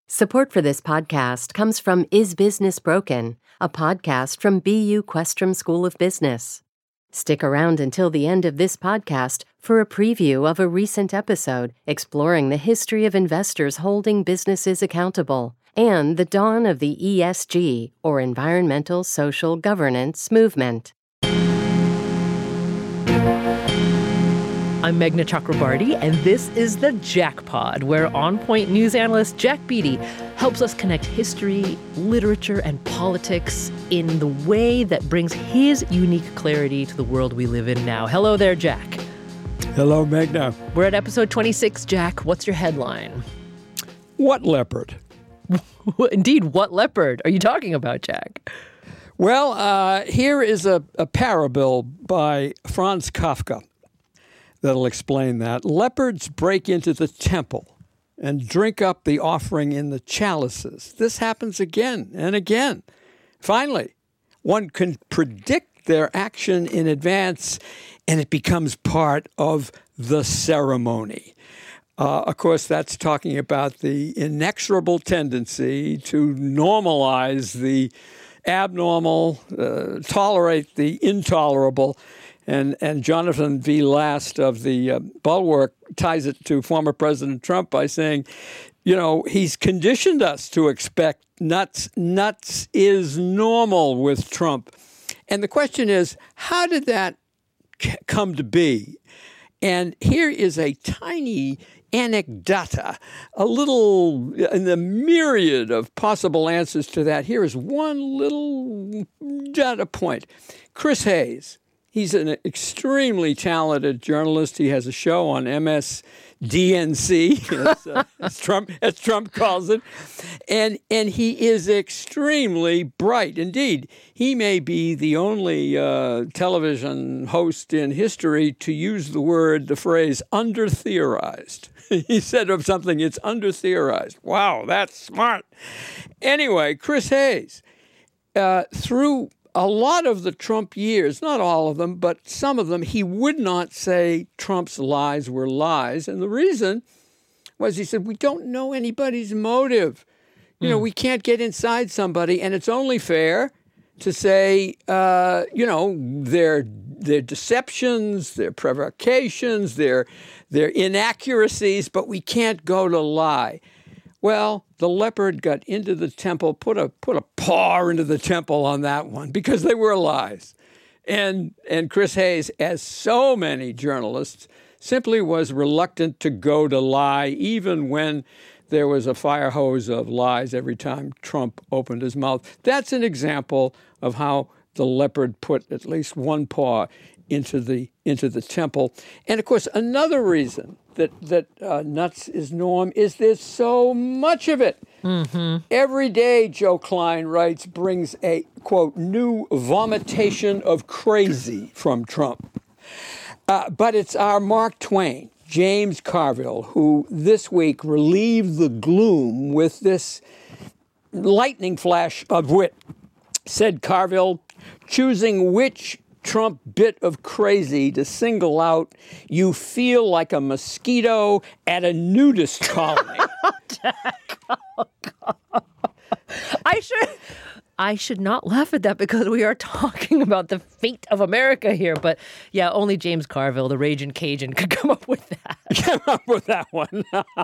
Support for this podcast comes from Is Business Broken, a podcast from BU Questrom School of Business. Stick around until the end of this podcast for a preview of a recent episode exploring the history of investors holding businesses accountable and the dawn of the ESG, or Environmental Social Governance, movement. I'm Meghna Chakrabarty, and this is the Jackpod, where on-point news analyst Jack Beatty helps us connect history, literature, and politics in the way that brings his unique clarity to the world we live in now. Hello there, Jack. Hello, Meghna. We're at episode 26, Jack. What's your headline? What leopard? Indeed, what leopard are you talking about, Jack? Well, here is a parable by Franz Kafka that'll explain that. Leopards break into the temple and drink up the offering in the chalices. This happens again and again. Finally, one can predict their action in advance, and it becomes part of the ceremony. Of course, that's talking about the inexorable tendency to normalize the abnormal, tolerate the intolerable. And Jonathan V. Last of the Bulwark ties it to former President Trump by saying, you know, he's conditioned us to expect nuts. Nuts is normal with Trump. And the question is, how did that come to be? And here is a tiny anecdota, a little in the myriad of possible answers to that. Here is one little data point. Chris Hayes. He's an extremely talented journalist. He has a show on MSDNC, as Trump calls it, and he is extremely bright. Indeed, he may be the only television host in history to use the phrase under-theorized. He said of something, it's under-theorized. Wow, that's smart. Anyway, Chris Hayes, through a lot of the Trump years, not all of them, but some of them, he would not say Trump's lies were lies. And the reason was he said, we don't know anybody's motive. You know, we can't get inside somebody, and it's only fair to say, their deceptions, their provocations, their inaccuracies, but we can't go to lie. Well, the leopard got into the temple, put a paw into the temple on that one because they were lies. And Chris Hayes, as so many journalists, simply was reluctant to go to lie, even when there was a fire hose of lies every time Trump opened his mouth. That's an example of how the leopard put at least one paw into the temple. And of course, another reason that nuts is norm is there's so much of it. Mm-hmm. Every day, Joe Klein writes, brings a, quote, new vomitation of crazy from Trump. But it's our Mark Twain, James Carville, who this week relieved the gloom with this lightning flash of wit. Said Carville, choosing which Trump bit of crazy to single out, you feel like a mosquito at a nudist colony. Oh, God. I should not laugh at that because we are talking about the fate of America here. But yeah, only James Carville, the Raging Cajun, could come up with that. Come up with that one.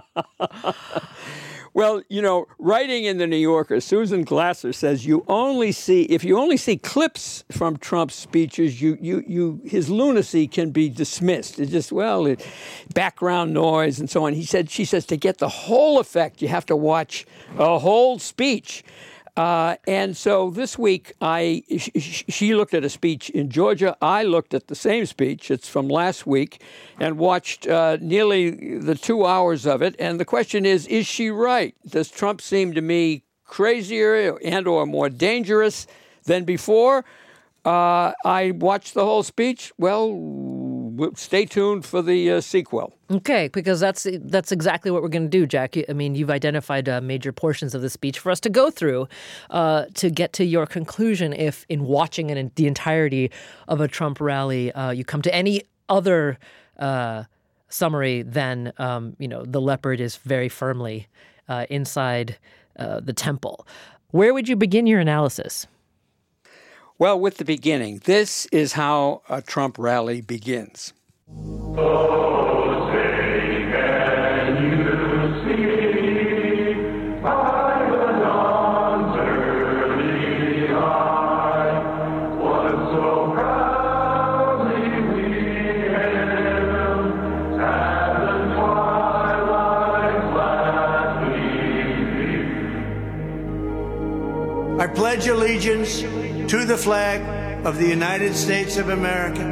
Well, you know, writing in the New Yorker, Susan Glasser says if you only see clips from Trump's speeches, his lunacy can be dismissed. It's just, background noise and so on. She says to get the whole effect, you have to watch a whole speech. And so this week, she looked at a speech in Georgia. I looked at the same speech. It's from last week and watched nearly the 2 hours of it. And the question is she right? Does Trump seem to me crazier and or more dangerous than before? I watched the whole speech. Well, stay tuned for the sequel. Okay, because that's exactly what we're going to do, Jack. I mean, you've identified major portions of the speech for us to go through to get to your conclusion if in watching the entirety of a Trump rally, you come to any other summary than, the leopard is very firmly inside the temple. Where would you begin your analysis? Well, with the beginning. This is how a Trump rally begins. I pledge allegiance to the flag of the United States of America.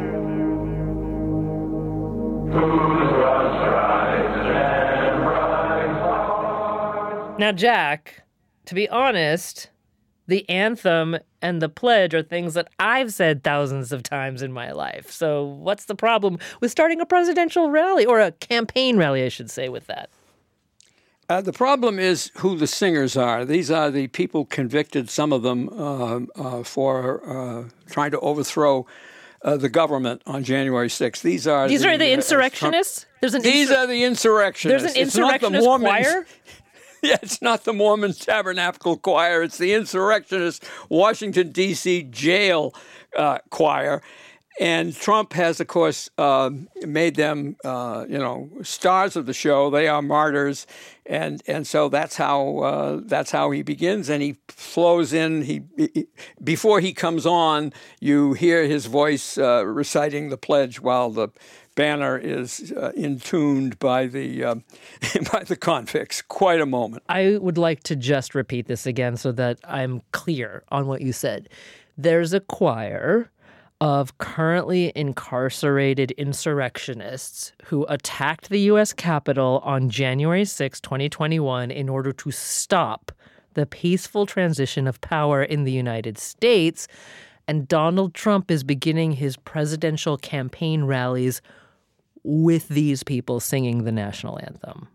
Now, Jack, to be honest, the anthem and the pledge are things that I've said thousands of times in my life. So what's the problem with starting a presidential rally, or a campaign rally, I should say, with that? The problem is who the singers are. These are the people convicted, some of them, for trying to overthrow the government on January 6th. These are the insurrectionists? These are the insurrectionists. There's an insurrectionist choir? Yeah, it's not the Mormon Tabernacle Choir. It's the insurrectionist Washington, D.C. jail choir. And Trump has, of course, made them, stars of the show. They are martyrs, and so that's how he begins. And he flows in. Before he comes on, you hear his voice reciting the pledge while the banner is intuned by the convicts. Quite a moment. I would like to just repeat this again so that I'm clear on what you said. There's a choir of currently incarcerated insurrectionists who attacked the U.S. Capitol on January 6, 2021, in order to stop the peaceful transition of power in the United States. And Donald Trump is beginning his presidential campaign rallies with these people singing the national anthem.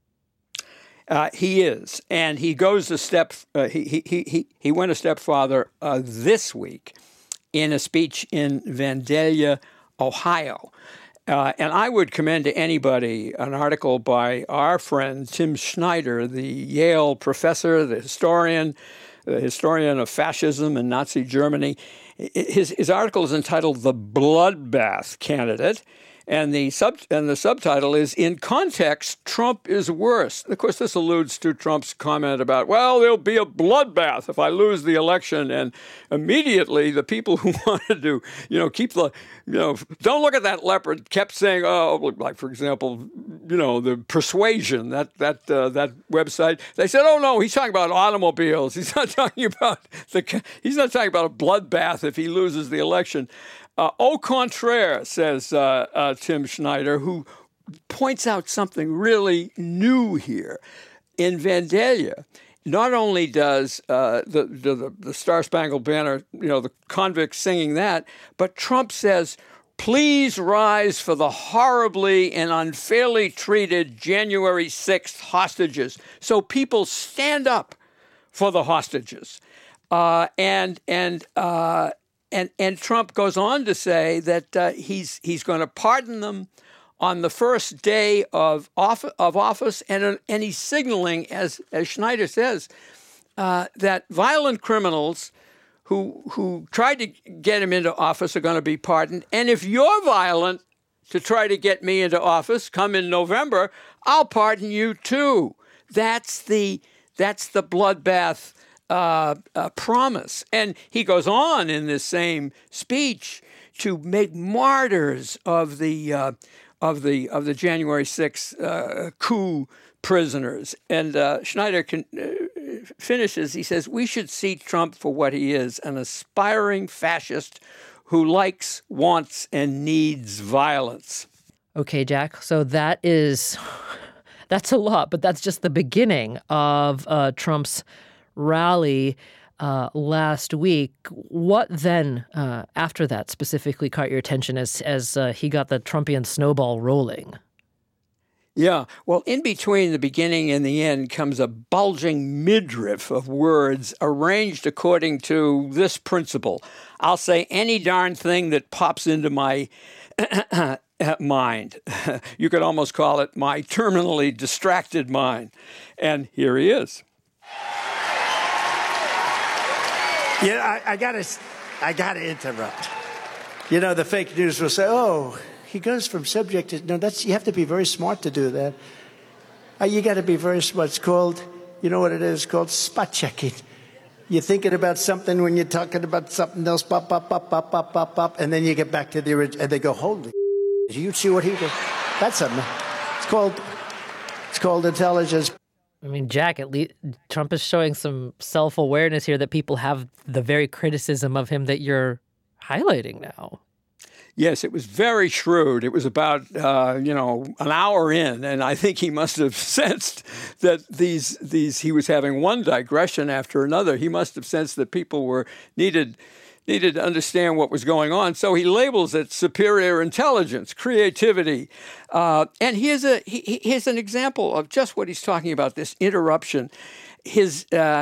He is, and he goes a step. He went a step farther this week in a speech in Vandalia, Ohio. And I would commend to anybody an article by our friend Tim Schneider, the Yale professor, the historian of fascism and Nazi Germany. His article is entitled "The Bloodbath Candidate," and the subtitle is "In Context, Trump is Worse." Of course, this alludes to Trump's comment about, well, there'll be a bloodbath if I lose the election, and immediately the people who wanted to, keep the, don't look at that leopard, kept saying, like for example, the Persuasion, that website. They said, oh no, he's talking about automobiles. He's not talking about a bloodbath if he loses the election. Au contraire, says Tim Schneider, who points out something really new here. In Vandalia, not only does the Star-Spangled Banner, the convicts singing that, but Trump says, please rise for the horribly and unfairly treated January 6th hostages. So people stand up for the hostages. And Trump goes on to say that he's going to pardon them on the first day of office, and he's signaling, as Schneider says, that violent criminals who tried to get him into office are going to be pardoned. And if you're violent to try to get me into office, come in November, I'll pardon you too. That's the bloodbath promise. And he goes on in this same speech to make martyrs of the January 6th coup prisoners. And Schneider finishes, he says, we should see Trump for what he is, an aspiring fascist who likes, wants, and needs violence. Okay, Jack, so that's a lot, but that's just the beginning of Trump's rally last week. What then, after that, specifically caught your attention as he got the Trumpian snowball rolling? Yeah, well, in between the beginning and the end comes a bulging midriff of words arranged according to this principle. I'll say any darn thing that pops into my mind. You could almost call it my terminally distracted mind. And here he is. Yeah, I gotta interrupt. You know, the fake news will say, "Oh, he goes from subject to..." No, you have to be very smart to do that. You got to be very smart. It's called, you know what it is? It's called spot checking. You're thinking about something when you're talking about something else, pop, pop, pop, pop, pop, pop, pop, and then you get back to the original, and they go, "Holy, you see what he did?" That's something. It's called intelligence. I mean, Jack, at least Trump is showing some self-awareness here that people have the very criticism of him that you're highlighting now. Yes, it was very shrewd. It was about, an hour in, and I think he must have sensed that he was having one digression after another. He must have sensed that people needed to understand what was going on. So he labels it superior intelligence, creativity. And here's an example of just what he's talking about, this interruption. His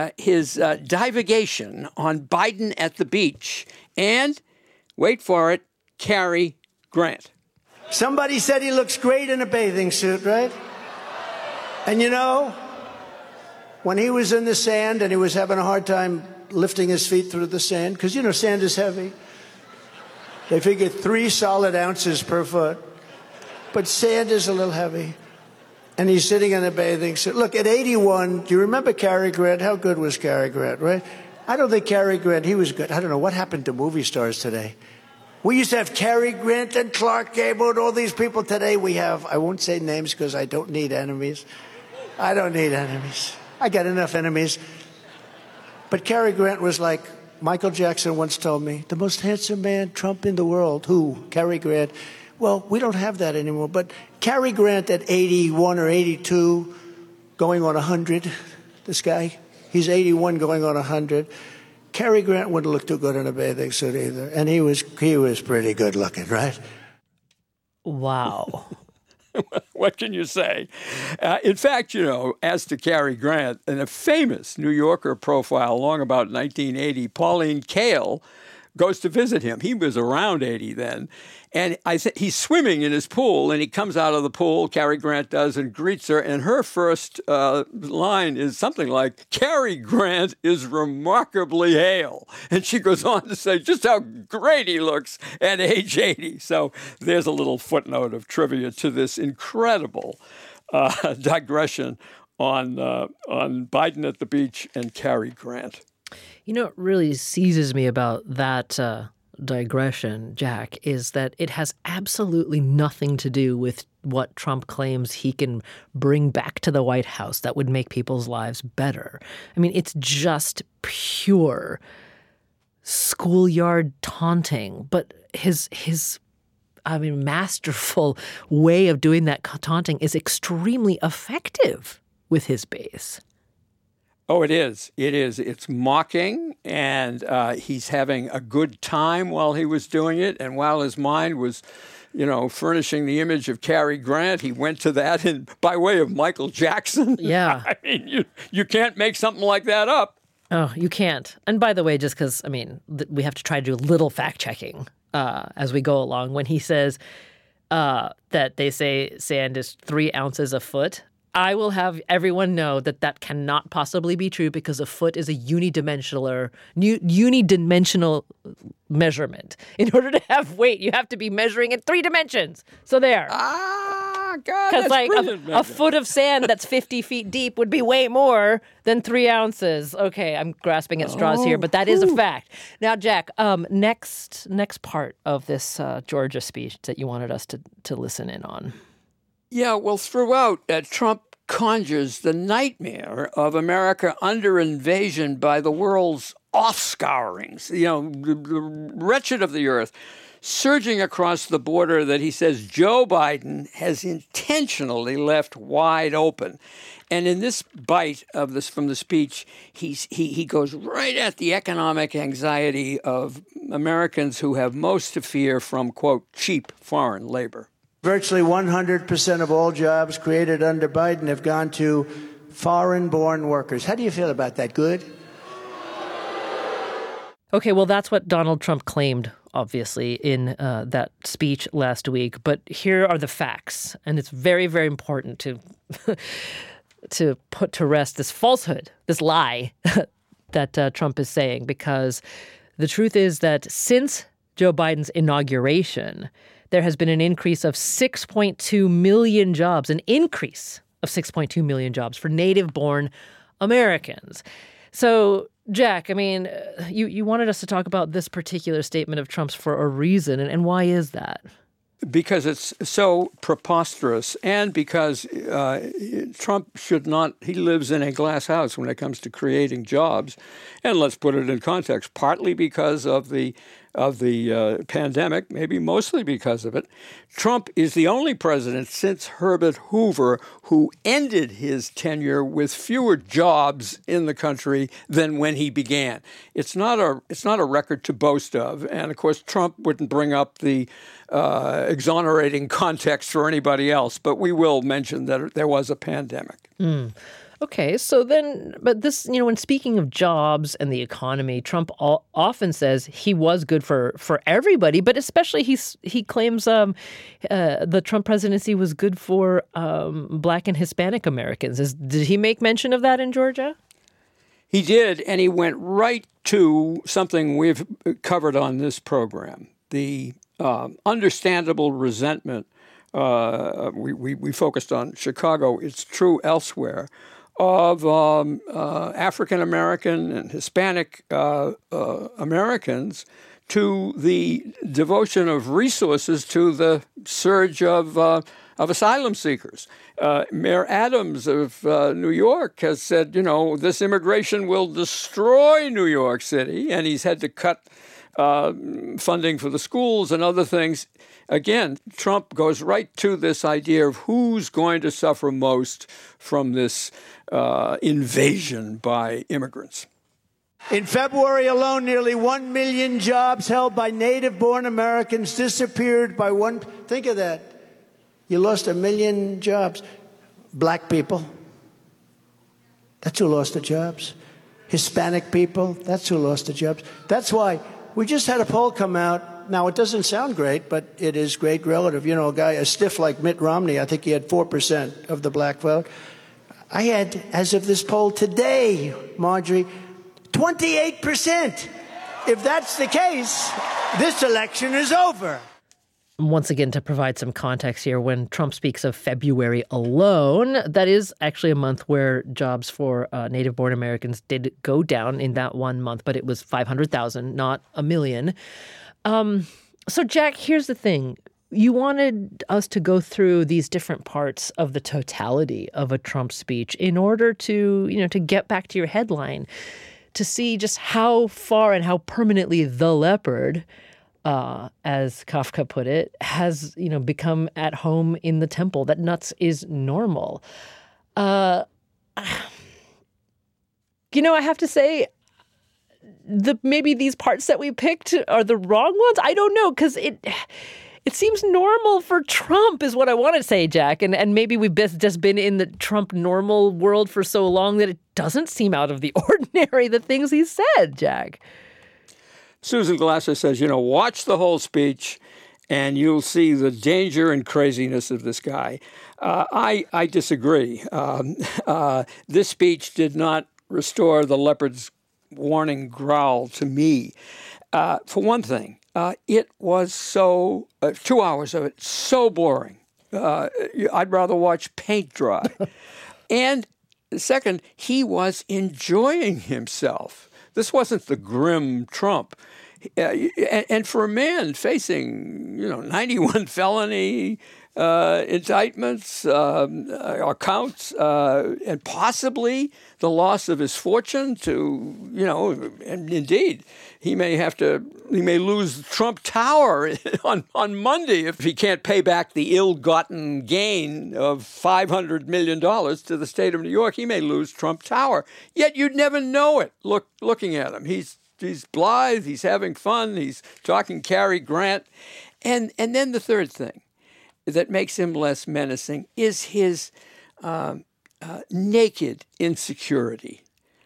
divagation on Biden at the beach and, wait for it, Cary Grant. Somebody said he looks great in a bathing suit, right? And you know, when he was in the sand and he was having a hard time lifting his feet through the sand, because, you know, sand is heavy. They figured 3 solid ounces per foot. But sand is a little heavy. And he's sitting in a bathing suit. Look, at 81, do you remember Cary Grant? How good was Cary Grant, right? I don't think Cary Grant, he was good. I don't know, what happened to movie stars today? We used to have Cary Grant and Clark Gable and all these people. Today we have, I won't say names because I don't need enemies. I don't need enemies. I got enough enemies. But Cary Grant was like, Michael Jackson once told me, the most handsome man, Trump, in the world. Who? Cary Grant. Well, we don't have that anymore. But Cary Grant at 81 or 82, going on 100, this guy, he's 81 going on 100. Cary Grant wouldn't look too good in a bathing suit either. And he was pretty good looking, right? Wow. What can you say? In fact, as to Cary Grant, in a famous New Yorker profile long about 1980, Pauline Kael goes to visit him. He was around 80 then. And he's swimming in his pool, and he comes out of the pool, Cary Grant does, and greets her. And her first line is something like, "Cary Grant is remarkably hale." And she goes on to say just how great he looks at age 80. So there's a little footnote of trivia to this incredible digression on Biden at the beach and Cary Grant. You know, what really seizes me about that digression, Jack, is that it has absolutely nothing to do with what Trump claims he can bring back to the White House that would make people's lives better. I mean, it's just pure schoolyard taunting. But his masterful way of doing that taunting is extremely effective with his base. Oh, it is. It is. It's mocking, and he's having a good time while he was doing it. And while his mind was, furnishing the image of Cary Grant, he went to that by way of Michael Jackson. Yeah. I mean, you can't make something like that up. Oh, you can't. And by the way, just because, we have to try to do a little fact-checking as we go along. When he says that they say sand is 3 ounces a foot, I will have everyone know that cannot possibly be true because a foot is a unidimensional measurement. In order to have weight, you have to be measuring in 3 dimensions. So there. Ah, God, because like a foot of sand that's 50 feet deep would be way more than 3 ounces. Okay, I'm grasping at straws here, but that is a fact. Now, Jack, next part of this Georgia speech that you wanted us to listen in on. Yeah, well, throughout, Trump conjures the nightmare of America under invasion by the world's offscourings, the wretched of the earth, surging across the border that he says Joe Biden has intentionally left wide open. And in this bite of this from the speech, he goes right at the economic anxiety of Americans who have most to fear from, quote, cheap foreign labor. Virtually 100% of all jobs created under Biden have gone to foreign-born workers. How do you feel about that? Good? Okay, well, that's what Donald Trump claimed obviously, in that speech last week. But here are the facts. And it's very, very important to to put to rest this falsehood, this lie that Trump is saying, because the truth is that since Joe Biden's inauguration, there has been an increase of 6.2 million jobs, an increase of 6.2 million jobs for native-born Americans. So, Jack, I mean, you wanted us to talk about this particular statement of Trump's for a reason, and why is that? Because it's so preposterous, and because Trump should not, he lives in a glass house when it comes to creating jobs. And let's put it in context, partly because of the pandemic, maybe mostly because of it. Trump is the only president since Herbert Hoover who ended his tenure with fewer jobs in the country than when he began. It's not a record to boast of. And of course, Trump wouldn't bring up the exonerating context for anybody else, but we will mention that there was a pandemic. Okay, so then, but this, when speaking of jobs and the economy, Trump often says he was good for everybody, but especially he claims the Trump presidency was good for Black and Hispanic Americans. Did he make mention of that in Georgia? He did, and he went right to something we've covered on this program, the understandable resentment. We focused on Chicago. It's true elsewhere, of African American and Hispanic Americans to the devotion of resources to the surge of asylum seekers. Mayor Adams of New York has said, this immigration will destroy New York City, and he's had to cut funding for the schools and other things. Again, Trump goes right to this idea of who's going to suffer most from this invasion by immigrants. In February alone, nearly 1 million jobs held by native-born Americans disappeared by one. Think of that. You lost 1 million jobs. Black people, that's who lost the jobs. Hispanic people, that's who lost the jobs. That's why we just had a poll come out. Now, it doesn't sound great, but it is great relative. A guy, a stiff like Mitt Romney, I think he had 4% of the black vote. I had, as of this poll today, Marjorie, 28%. If that's the case, this election is over. Once again, to provide some context here, when Trump speaks of February alone, that is actually a month where jobs for native-born Americans did go down in that 1 month, but it was 500,000, not 1 million. So, Jack, here's the thing. You wanted us to go through these different parts of the totality of a Trump speech in order to, to get back to your headline, to see just how far and how permanently the leopard, as Kafka put it, has, become at home in the temple, that nuts is normal. I have to say, maybe these parts that we picked are the wrong ones. I don't know, because it seems normal for Trump is what I want to say, Jack. And maybe we've just been in the Trump normal world for so long that it doesn't seem out of the ordinary, the things he said, Jack. Susan Glasser says, watch the whole speech and you'll see the danger and craziness of this guy. I disagree. This speech did not restore the leopard's warning growl to me. For one thing, it was 2 hours of it, so boring. I'd rather watch paint dry. And second, he was enjoying himself. This wasn't the grim Trump. And for a man facing, 91 felony indictments, accounts, and possibly the loss of his fortune and indeed, he may lose Trump Tower on Monday if he can't pay back the ill-gotten gain of $500 million to the state of New York. He may lose Trump Tower. Yet you'd never know it looking at him. He's blithe, he's having fun, he's talking Cary Grant. And then the third thing that makes him less menacing is his naked insecurity.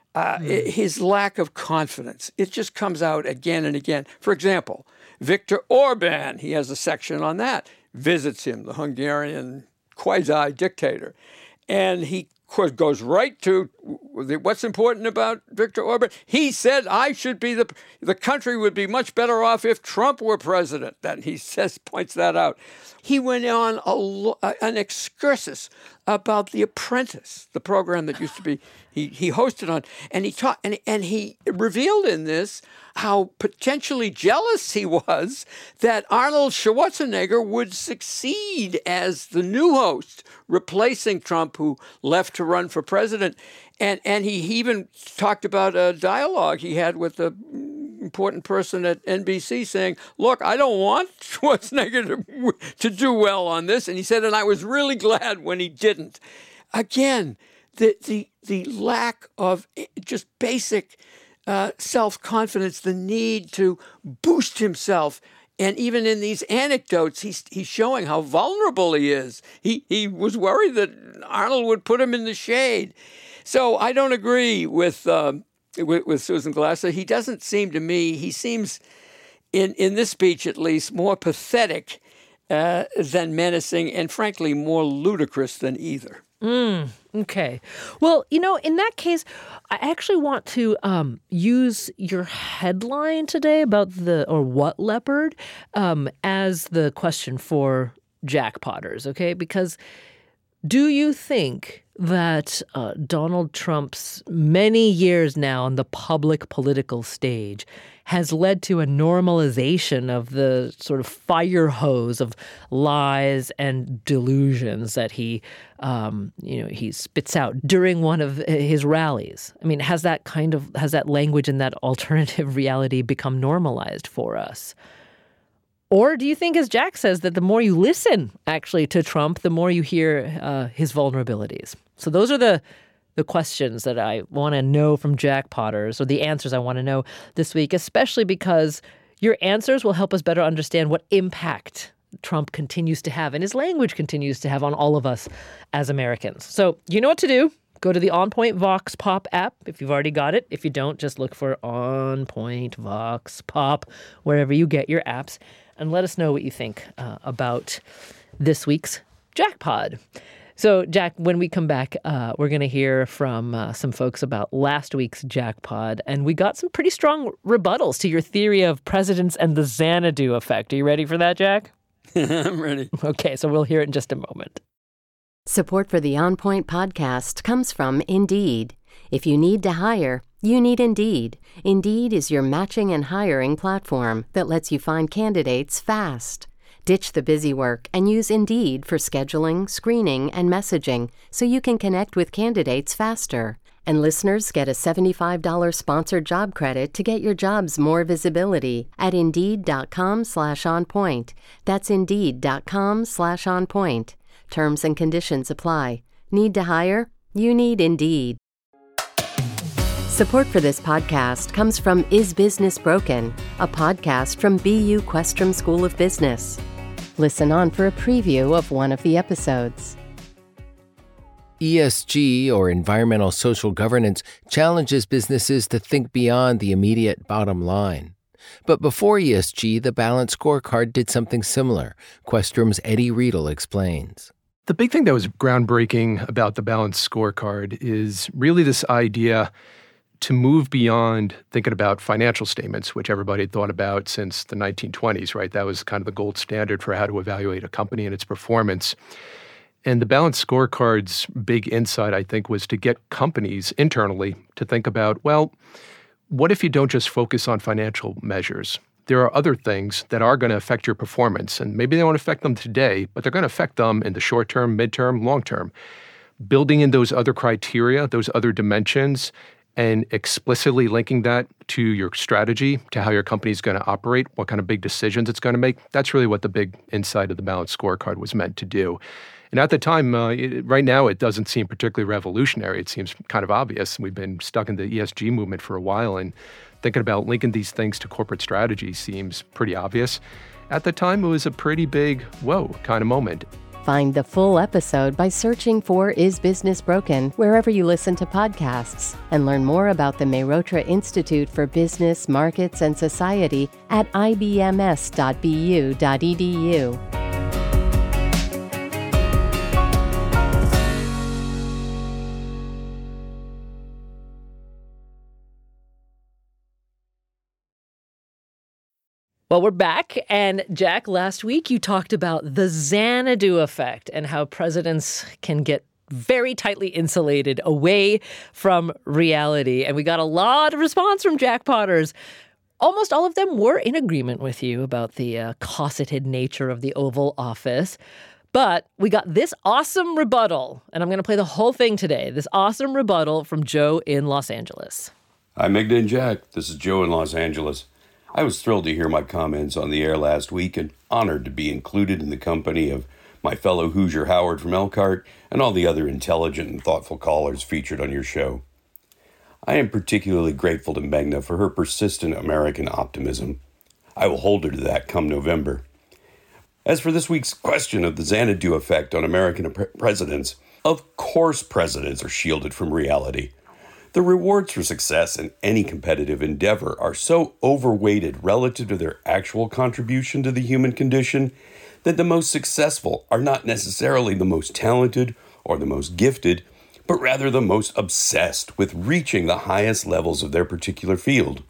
his lack of confidence. It just comes out again and again. For example, Viktor Orban, he has a section on that, visits him, the Hungarian quasi-dictator. And he, of course, goes right to what's important about Viktor Orban. He said the country would be much better off if Trump were president. That he points that out. He went on an excursus about The Apprentice, the program that used to be he hosted on, and he taught and he revealed in this how potentially jealous he was that Arnold Schwarzenegger would succeed as the new host, replacing Trump, who left to run for president. And he even talked about a dialogue he had with the important person at NBC saying, look, I don't want Schwarzenegger to do well on this. And he said, and I was really glad when he didn't. Again, the lack of just basic self-confidence, the need to boost himself. And even in these anecdotes, he's showing how vulnerable he is. He was worried that Arnold would put him in the shade. So I don't agree with Susan Glasser. He doesn't seem to me, he seems, in this speech at least, more pathetic than menacing, and frankly, more ludicrous than either. Okay. Well, in that case, I actually want to use your headline today about what leopard as the question for jackpotters, okay? Because do you think that Donald Trump's many years now on the public political stage has led to a normalization of the sort of fire hose of lies and delusions that he spits out during one of his rallies? I mean, has that language and that alternative reality become normalized for us? Or do you think, as Jack says, that the more you listen actually to Trump, the more you hear his vulnerabilities? So those are the questions that I want to know from jackpotters, or the answers I want to know this week, especially because your answers will help us better understand what impact Trump continues to have and his language continues to have on all of us as Americans. So you know what to do. Go to the On Point Vox Pop app if you've already got it. If you don't, just look for On Point Vox Pop wherever you get your apps, and let us know what you think about this week's Jackpod. So, Jack, when we come back, we're going to hear from some folks about last week's Jackpod, and we got some pretty strong rebuttals to your theory of presidents and the Xanadu effect. Are you ready for that, Jack? I'm ready. Okay, so we'll hear it in just a moment. Support for the On Point podcast comes from Indeed. If you need to hire, you need Indeed. Indeed is your matching and hiring platform that lets you find candidates fast. Ditch the busy work and use Indeed for scheduling, screening, and messaging so you can connect with candidates faster. And listeners get a $75 sponsored job credit to get your jobs more visibility at Indeed.com/onpoint. That's Indeed.com/onpoint. Terms and conditions apply. Need to hire? You need Indeed. Support for this podcast comes from Is Business Broken, a podcast from BU Questrom School of Business. Listen on for a preview of one of the episodes. ESG, or environmental social governance, challenges businesses to think beyond the immediate bottom line. But before ESG, the Balanced Scorecard did something similar. Questrom's Eddie Riedel explains. The big thing that was groundbreaking about the Balanced Scorecard is really this idea to move beyond thinking about financial statements, which everybody had thought about since the 1920s, right? That was kind of the gold standard for how to evaluate a company and its performance. And the Balanced Scorecard's big insight, I think, was to get companies internally to think about, well, what if you don't just focus on financial measures? There are other things that are going to affect your performance, and maybe they won't affect them today, but they're going to affect them in the short term, midterm, long term. Building in those other criteria, those other dimensions, and explicitly linking that to your strategy, to how your company is going to operate, what kind of big decisions it's going to make, that's really what the big insight of the Balanced Scorecard was meant to do. And at the time, right now, it doesn't seem particularly revolutionary. It seems kind of obvious. We've been stuck in the ESG movement for a while, and thinking about linking these things to corporate strategy seems pretty obvious. At the time, it was a pretty big, whoa, kind of moment. Find the full episode by searching for Is Business Broken wherever you listen to podcasts, and learn more about the Mehrotra Institute for Business, Markets, and Society at ibms.bu.edu. Well, we're back. And Jack, last week you talked about the Xanadu effect and how presidents can get very tightly insulated away from reality. And we got a lot of response from Jack Potters. Almost all of them were in agreement with you about the cosseted nature of the Oval Office. But we got this awesome rebuttal, and I'm going to play the whole thing today. This awesome rebuttal from Joe in Los Angeles. Hi, Megda and Jack. This is Joe in Los Angeles. I was thrilled to hear my comments on the air last week and honored to be included in the company of my fellow Hoosier Howard from Elkhart and all the other intelligent and thoughtful callers featured on your show. I am particularly grateful to Megna for her persistent American optimism. I will hold her to that come November. As for this week's question of the Xanadu effect on American presidents, of course presidents are shielded from reality. The rewards for success in any competitive endeavor are so overweighted relative to their actual contribution to the human condition that the most successful are not necessarily the most talented or the most gifted, but rather the most obsessed with reaching the highest levels of their particular field.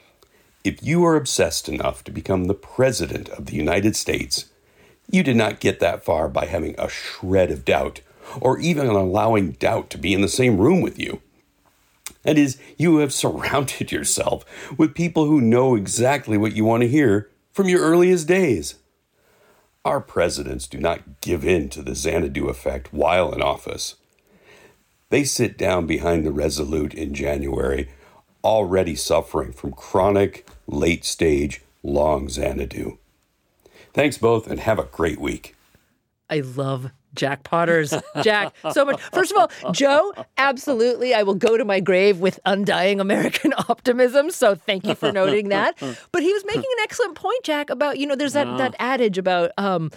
If you are obsessed enough to become the President of the United States, you did not get that far by having a shred of doubt, or even allowing doubt to be in the same room with you. That is, you have surrounded yourself with people who know exactly what you want to hear from your earliest days. Our presidents do not give in to the Xanadu effect while in office. They sit down behind the Resolute in January, already suffering from chronic, late-stage, long Xanadu. Thanks both, and have a great week. I love Jack Potters. Jack, so much. First of all, Joe, absolutely, I will go to my grave with undying American optimism. So thank you for noting that. But he was making an excellent point, Jack, about, there's that adage about,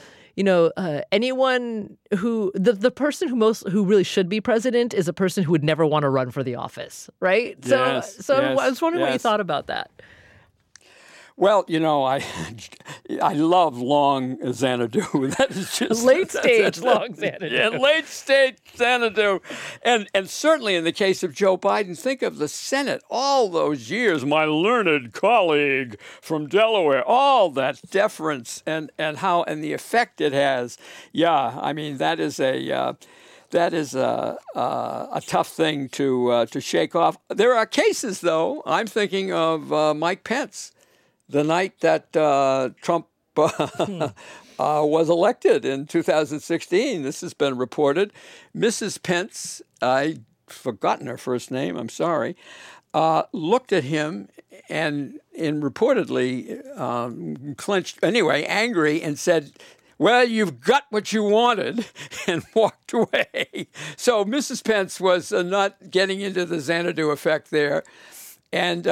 anyone who, the person who really should be president is a person who would never want to run for the office, right? Yes, I was wondering what you thought about that. Well, I love long Xanadu. That is just late stage long Xanadu. Yeah, late stage Xanadu, and certainly in the case of Joe Biden, think of the Senate all those years. My learned colleague from Delaware, all that deference and the effect it has. Yeah, I mean that is a tough thing to shake off. There are cases, though. I'm thinking of Mike Pence. The night that Trump was elected in 2016, this has been reported, Mrs. Pence, I've forgotten her first name, I'm sorry, looked at him and reportedly clenched, anyway, angry, and said, "Well, you've got what you wanted," and walked away. So Mrs. Pence was not getting into the Xanadu effect there. And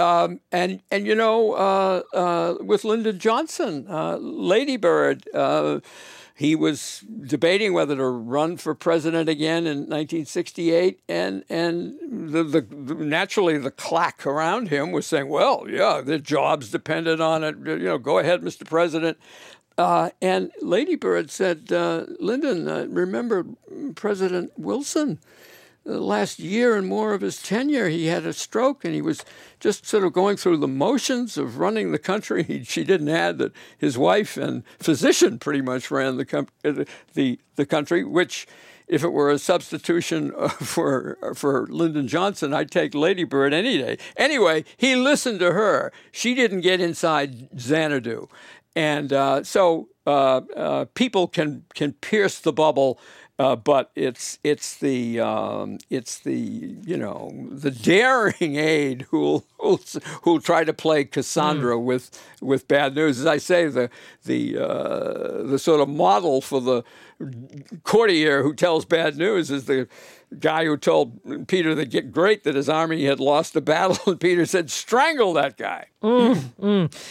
with Lyndon Johnson, Lady Bird, he was debating whether to run for president again in 1968, and naturally the claque around him was saying, "Well, yeah, their jobs depended on it. Go ahead, Mr. President." And Lady Bird said, "Lyndon, remember President Wilson? Last year and more of his tenure, he had a stroke, and he was just sort of going through the motions of running the country." She didn't add that his wife and physician pretty much ran the country, which, if it were a substitution for Lyndon Johnson, I'd take Lady Bird any day. Anyway, he listened to her. She didn't get inside Xanadu. And so people can pierce the bubble. But it's the daring aide who'll try to play Cassandra with bad news. As I say, the sort of model for the courtier who tells bad news is the guy who told Peter the Great that his army had lost a battle, and Peter said, "Strangle that guy."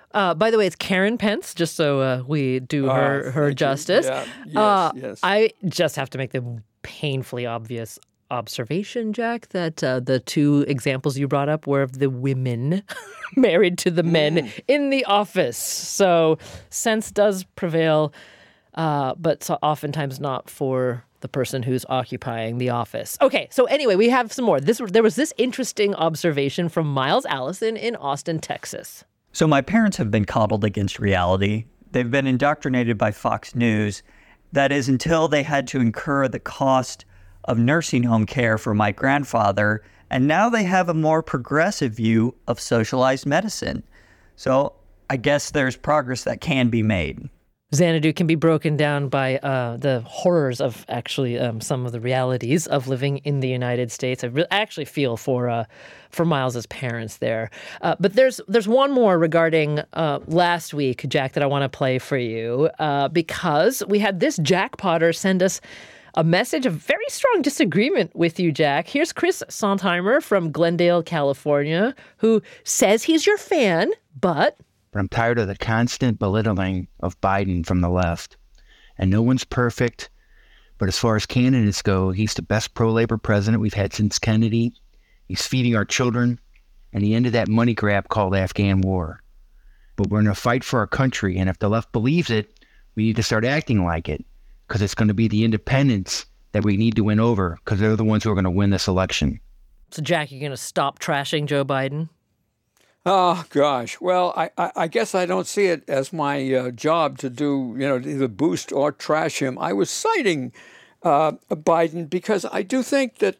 By the way, it's Karen Pence, just so we do her justice. Yeah. Yes. I just have to make the painfully obvious observation, Jack, that the two examples you brought up were of the women married to the men in the office. So sense does prevail, but so oftentimes not for the person who's occupying the office. Okay, so anyway, we have some more. There was this interesting observation from Miles Allison in Austin, Texas. So my parents have been coddled against reality. They've been indoctrinated by Fox News. That is, until they had to incur the cost of nursing home care for my grandfather, and now they have a more progressive view of socialized medicine. So I guess there's progress that can be made. Xanadu can be broken down by the horrors of actually some of the realities of living in the United States. I actually feel for Miles's parents there. But there's one more regarding last week, Jack, that I want to play for you because we had this Jack Potter send us a message of very strong disagreement with you, Jack. Here's Chris Sontheimer from Glendale, California, who says he's your fan, but I'm tired of the constant belittling of Biden from the left. And no one's perfect, but as far as candidates go, he's the best pro-labor president we've had since Kennedy. He's feeding our children, and he ended that money grab called Afghan war. But we're in a fight for our country, and if the left believes it, we need to start acting like it, because it's going to be the independents that we need to win over, because they're the ones who are going to win this election. So, Jack, you're going to stop trashing Joe Biden? Oh, gosh. Well, I guess I don't see it as my job to do, either boost or trash him. I was citing Biden because I do think that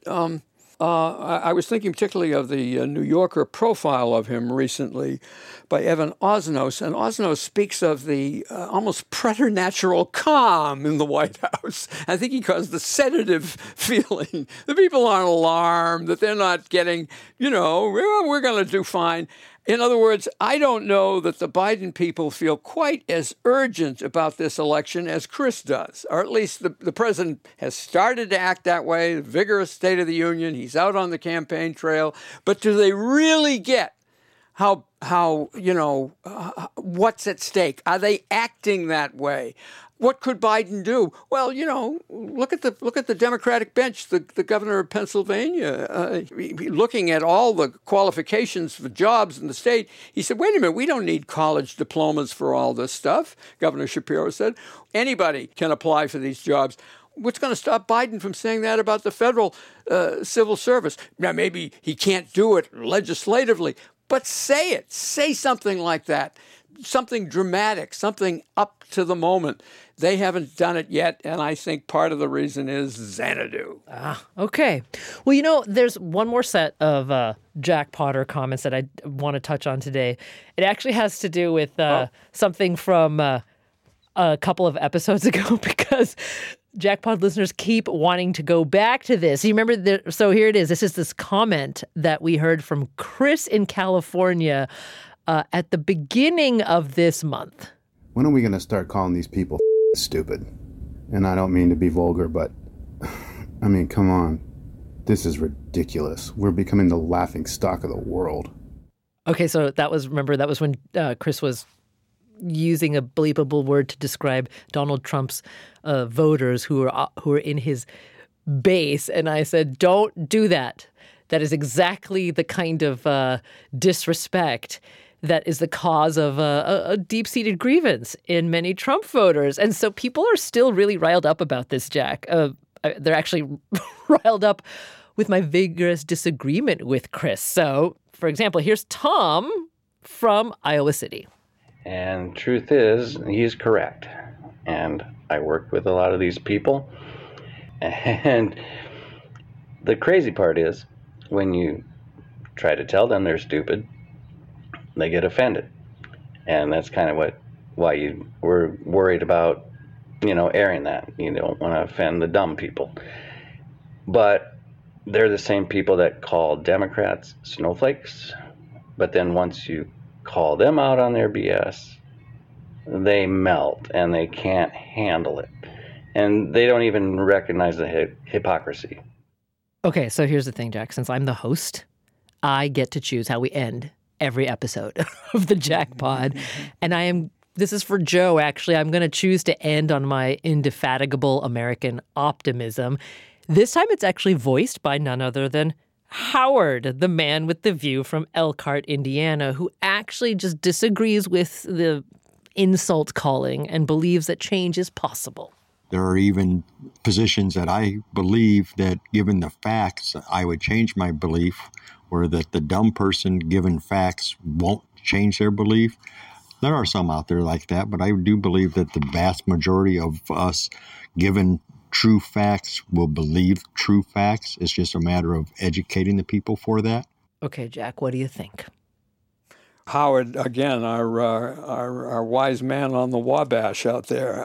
I was thinking particularly of the New Yorker profile of him recently by Evan Osnos. And Osnos speaks of the almost preternatural calm in the White House. I think he calls the sedative feeling. The people aren't alarmed, that they're not getting, we're going to do fine. In other words, I don't know that the Biden people feel quite as urgent about this election as Chris does, or at least the president has started to act that way, vigorous State of the Union. He's out on the campaign trail. But do they really get how what's at stake? Are they acting that way? What could Biden do? Well, look at the Democratic bench, the governor of Pennsylvania, looking at all the qualifications for jobs in the state. He said, wait a minute, we don't need college diplomas for all this stuff. Governor Shapiro said, anybody can apply for these jobs. What's going to stop Biden from saying that about the federal civil service? Now, maybe he can't do it legislatively, but say it. Say something like that. Something dramatic, something up to the moment. They haven't done it yet, and I think part of the reason is Xanadu. Okay. Well, there's one more set of Jack Potter comments that I want to touch on today. It actually has to do with something from a couple of episodes ago because Jack Pod listeners keep wanting to go back to this. You remember, so here it is. This is this comment that we heard from Chris in California at the beginning of this month. When are we going to start calling these people stupid? And I don't mean to be vulgar, but I mean, come on. This is ridiculous. We're becoming the laughing stock of the world. Okay, so that was when Chris was using a bleepable word to describe Donald Trump's voters who are in his base. And I said, don't do that. That is exactly the kind of disrespect that is the cause of a deep-seated grievance in many Trump voters. And so people are still really riled up about this, Jack. They're actually riled up with my vigorous disagreement with Chris. So, for example, here's Tom from Iowa City. And truth is, he's correct. And I work with a lot of these people. And the crazy part is, when you try to tell them they're stupid, they get offended. And that's kind of why we're worried about, airing that. You don't want to offend the dumb people. But they're the same people that call Democrats snowflakes. But then once you call them out on their BS, they melt and they can't handle it. And they don't even recognize the hypocrisy. Okay, so here's the thing, Jack. Since I'm the host, I get to choose how we end every episode of the Jack Pod. And this is for Joe, actually. I'm going to choose to end on my indefatigable American optimism. This time it's actually voiced by none other than Howard, the man with the view from Elkhart, Indiana, who actually just disagrees with the insult calling and believes that change is possible. There are even positions that I believe that, given the facts, I would change my belief, or that the dumb person, given facts, won't change their belief. There are some out there like that, but I do believe that the vast majority of us, given true facts, will believe true facts. It's just a matter of educating the people for that. Okay, Jack, what do you think? Howard, again, our wise man on the Wabash out there.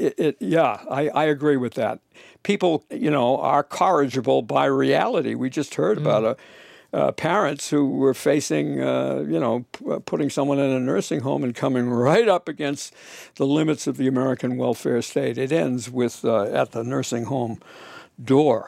I agree with that. People, are corrigible by reality. We just heard about parents who were facing, putting someone in a nursing home and coming right up against the limits of the American welfare state. It ends with at the nursing home door,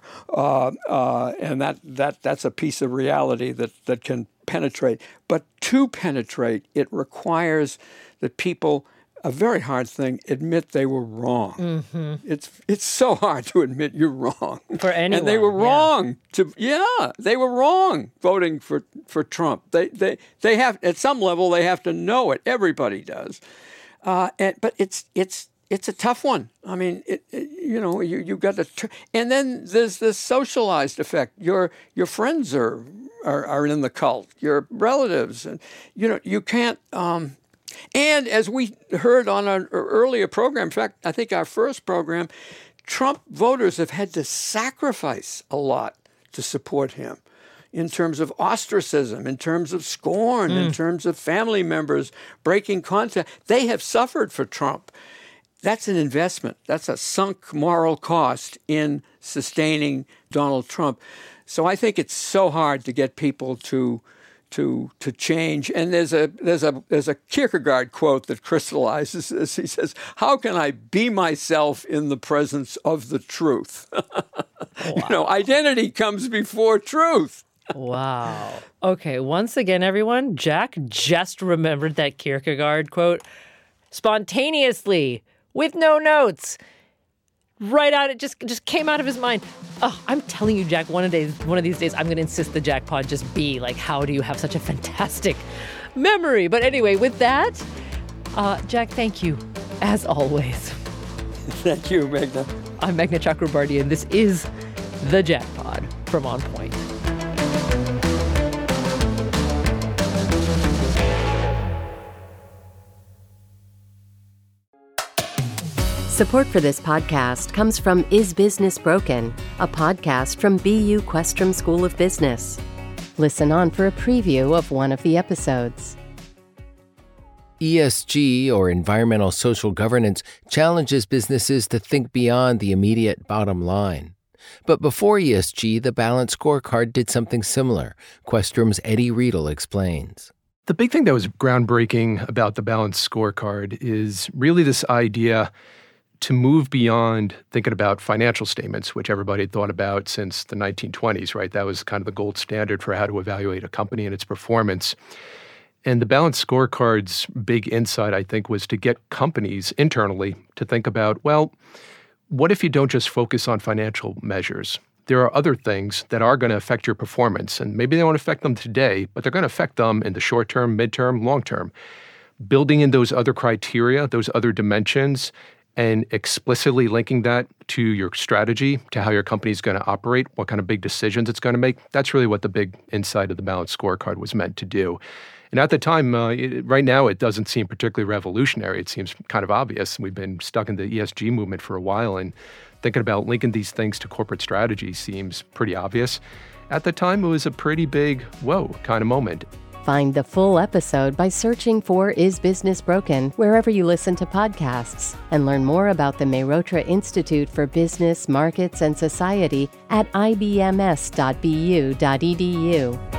and that's a piece of reality that can penetrate. But to penetrate, it requires that people, a very hard thing, admit they were wrong. Mm-hmm. It's so hard to admit you're wrong. For anyone. And they were wrong. They were wrong voting for Trump. They have, at some level, they have to know it. Everybody does. But it's a tough one. I mean, you got to, and then there's this socialized effect. Your friends are in the cult. Your relatives, and you can't. And as we heard on an earlier program, in fact, I think our first program, Trump voters have had to sacrifice a lot to support him, in terms of ostracism, in terms of scorn, in terms of family members breaking contact. They have suffered for Trump. That's an investment. That's a sunk moral cost in sustaining Donald Trump. So I think it's so hard to get people to change. And there's a Kierkegaard quote that crystallizes this. He says, "How can I be myself in the presence of the truth?" Wow. Identity comes before truth. Wow. Okay, once again, everyone, Jack just remembered that Kierkegaard quote spontaneously, with no notes. Right out, it just came out of his mind. Oh, I'm telling you, Jack, one of these days, I'm going to insist the Jack Pod just be like, how do you have such a fantastic memory? But anyway, with that, Jack, thank you, as always. Thank you, Meghna. I'm Meghna Chakrabarty, and this is the Jack Pod from On Point. Support for this podcast comes from Is Business Broken, a podcast from BU Questrom School of Business. Listen on for a preview of one of the episodes. ESG, or environmental social governance, challenges businesses to think beyond the immediate bottom line. But before ESG, the Balanced Scorecard did something similar. Questrom's Eddie Riedel explains. The big thing that was groundbreaking about the Balanced Scorecard is really this idea to move beyond thinking about financial statements, which everybody had thought about since the 1920s, right? That was kind of the gold standard for how to evaluate a company and its performance. And the Balanced Scorecard's big insight, I think, was to get companies internally to think about, well, what if you don't just focus on financial measures? There are other things that are going to affect your performance, and maybe they won't affect them today, but they're going to affect them in the short term, midterm, long term. Building in those other criteria, those other dimensions, and explicitly linking that to your strategy, to how your company is going to operate, what kind of big decisions it's going to make, that's really what the big insight of the Balanced Scorecard was meant to do. And at the time, right now, it doesn't seem particularly revolutionary. It seems kind of obvious. We've been stuck in the ESG movement for a while, and thinking about linking these things to corporate strategy seems pretty obvious. At the time, it was a pretty big, whoa, kind of moment. Find the full episode by searching for Is Business Broken wherever you listen to podcasts, and learn more about the Mehrotra Institute for Business, Markets, and Society at ibms.bu.edu.